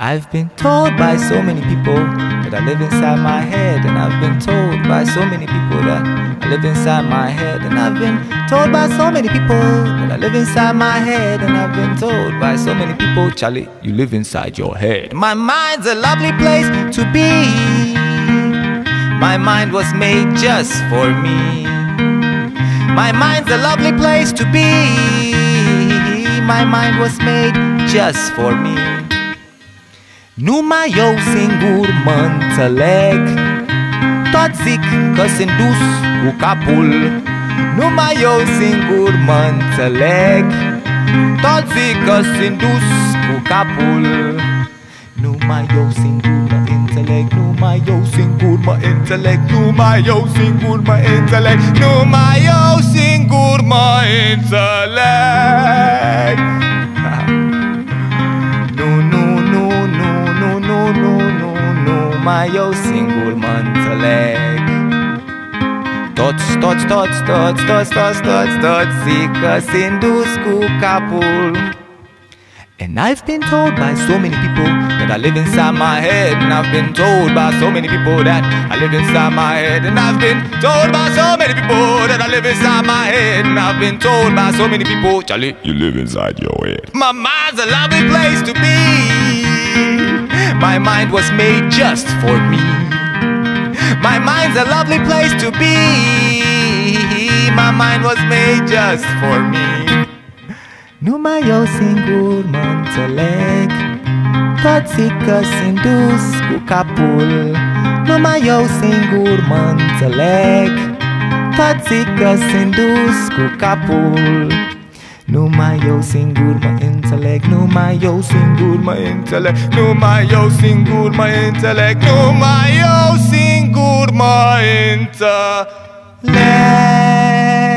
I've been told by so many people that I live inside my head, and I've been told by so many people that I live inside my head, and I've been told by so many people that I live inside my head, and I've been told by so many people, Charlie, you live inside your head. My mind's a lovely place to be. My mind was made just for me. My mind's a lovely place to be. My mind was made just for me. Numai eu singur mă înțeleg, toți zic că sunt dus cu capul. Numai eu singur mă înțeleg, toți zic că sunt dus cu capul. Numai eu singur mă înțeleg, numai eu singur mă înțeleg, numai eu singur mă înțeleg, numai eu singur mă înțeleg. Numai eu singur mă înțeleg. Toți zic că sunt dus cu capul. And I've been told by so many people that I live inside my head, and I've been told by so many people that I live inside my head, and I've been told by so many people that I live inside my head, and I've been told by so many people, Charlie, you live inside your head. My mind's a lovely place to be. My mind was made just for me. My mind's a lovely place to be. My mind was made just for me. Numai eu singur mă înțeleg, toți zic că sunt dus cu capul. Numai eu singur mă înțeleg, toți zic că sunt dus cu capul. Numai eu singur mă înțeleg, numai eu singur mă înțeleg, numai eu singur mă înțeleg, numai eu singur mă înțeleg.